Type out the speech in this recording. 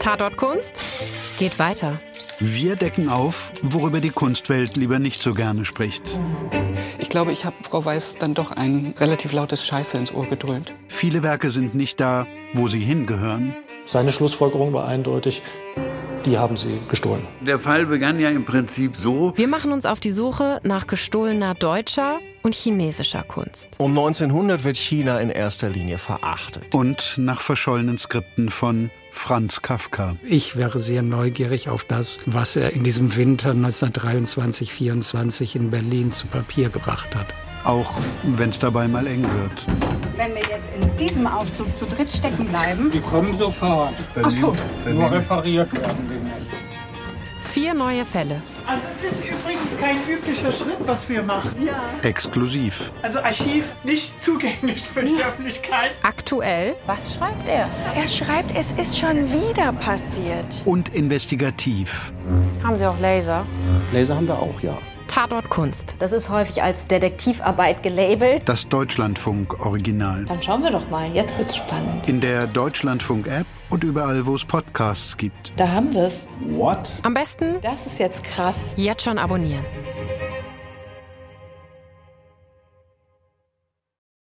Tatort Kunst geht weiter. Wir decken auf, worüber die Kunstwelt lieber nicht so gerne spricht. Ich glaube, ich habe Frau Weiß dann doch ein relativ lautes Scheiße ins Ohr gedröhnt. Viele Werke sind nicht da, wo sie hingehören. Seine Schlussfolgerung war eindeutig, die haben sie gestohlen. Der Fall begann ja im Prinzip so. Wir machen uns auf die Suche nach gestohlener deutscher und chinesischer Kunst. Um 1900 wird China in erster Linie verachtet. Und nach verschollenen Skripten von Franz Kafka. Ich wäre sehr neugierig auf das, was er in diesem Winter 1923/24 in Berlin zu Papier gebracht hat. Auch wenn es dabei mal eng wird. Wenn wir jetzt in diesem Aufzug zu dritt stecken bleiben... Die kommen sofort. Ach so. Nur repariert werden die nicht. 4 neue Fälle. Also es ist übrigens kein üblicher Schritt, was wir machen. Ja. Exklusiv. Also Archiv nicht zugänglich für die Öffentlichkeit. Aktuell. Was schreibt er? Er schreibt, es ist schon wieder passiert. Und investigativ. Haben Sie auch Laser? Laser haben wir auch, ja. Tatort Kunst. Das ist häufig als Detektivarbeit gelabelt. Das Deutschlandfunk-Original. Dann schauen wir doch mal, jetzt wird's spannend. In der Deutschlandfunk-App und überall, wo es Podcasts gibt. Da haben wir's. What? Am besten Das ist jetzt krass. jetzt schon abonnieren.